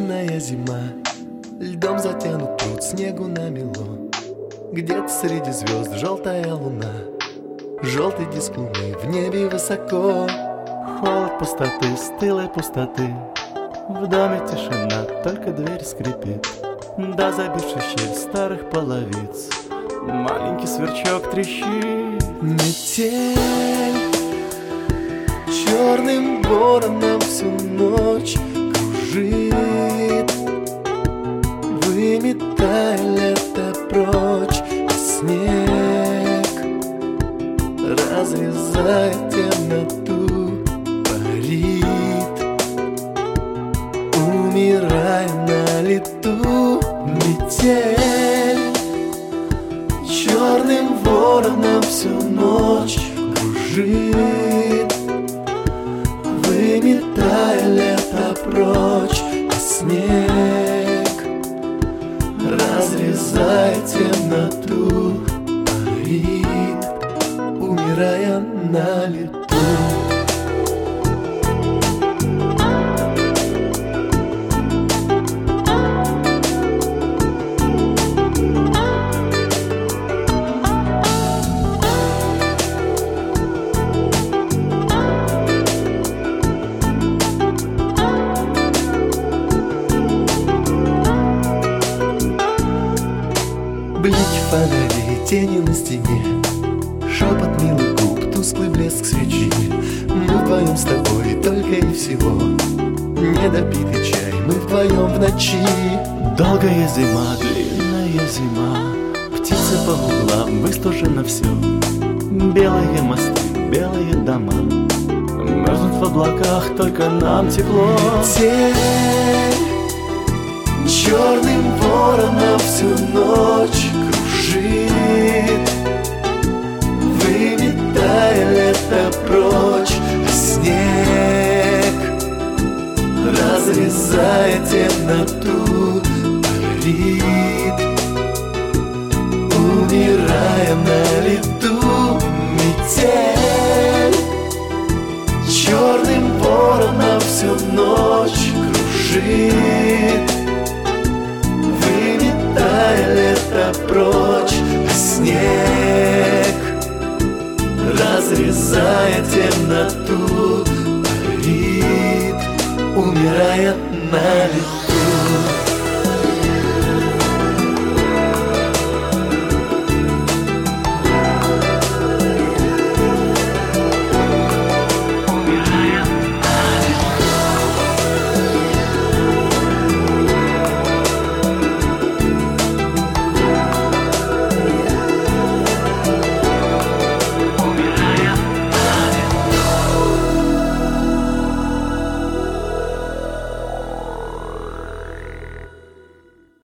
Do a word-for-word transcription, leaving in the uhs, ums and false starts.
длинная зима, льдом затянут пруд, снегу намело. Где-то среди звезд желтая луна, желтый диск луны в небе высоко. Холод пустоты, стылой пустоты, в доме тишина, только дверь скрипит. До забившей щель старых половиц маленький сверчок трещит. Метель черным вороном всю ночь кружит, выметая лето прочь, а снег разрезает темноту, парит, умирая на лету. Метель черным вороном всю ночь кружит, выметая лето прочь, а снег разрезает темноту, парит, умирая на лету. Блики фонарей, тени на стене, шепот милых губ, тусклый блеск свечи. Мы вдвоем с тобой, только и всего. Недопитый чай, мы вдвоем в ночи. Долгая зима, длинная зима, птицы по углам, выстужено все. Белые мосты, белые дома, мерзнут в облаках, только нам тепло. Метель черным вороном всю ночь кружит, выметая лето прочь, а снег разрезая темноту, парит, умирая на лету. Метель черным вороном всю ночь кружит, выметая лето прочь, а снег разрезая темноту, парит, умирая на лету.